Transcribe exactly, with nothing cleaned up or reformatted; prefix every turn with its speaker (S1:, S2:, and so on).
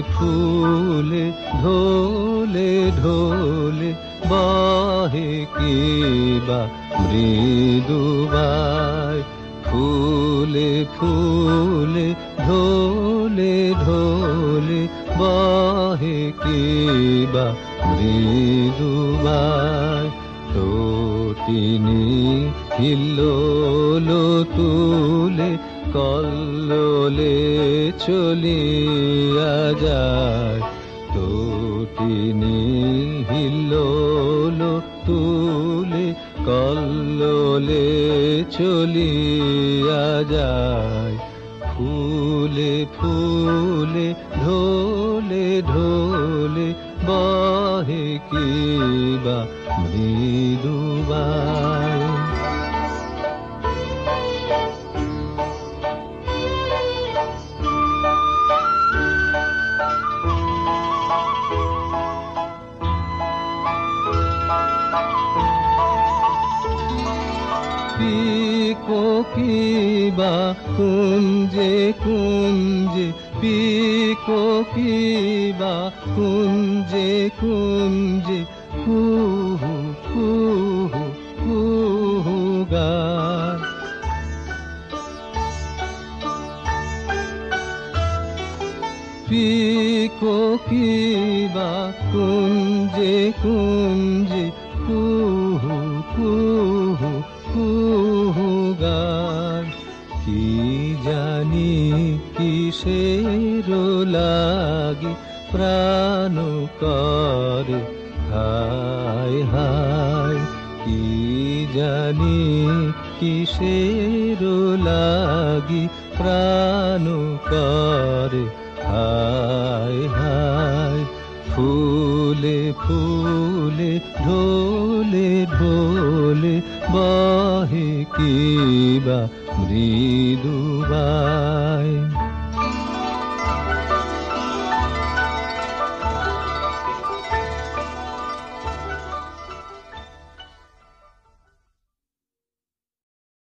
S1: ফুলে ঢোলে ঢোলে বহে কে বা মৃদুবায়। ফুলে ফুলে ঢোলে ঢোলে বহে কে বা মৃদুবায়। তটিনী হিল্লোল তুলে কল্লোলে চলিয়া যায়। তটিনী হিল্লোল তুলে কল্লোলে চলিয়া যায়। ফুলে ফুলে ঢোলে ঢোলে বহে কে বা মৃদুবায়। কোকিবা কুঞ্জে কুঞ্জে পিকো কিবা কুঞ্জে কুঞ্জে কুহু কুহু কুহু গায়। পিকো কিবা কুঞ্জে কুঞ্জে কুহু কুহু কুহু গায়। কি জানি কিসের লাগি প্রাণ করে হায় হায়। কি জানি কিসের লাগি প্রাণ করে হায় হায়। ফুলে ফুলে ঢোলে ঢোলে বহে কে বা মৃদুবায়।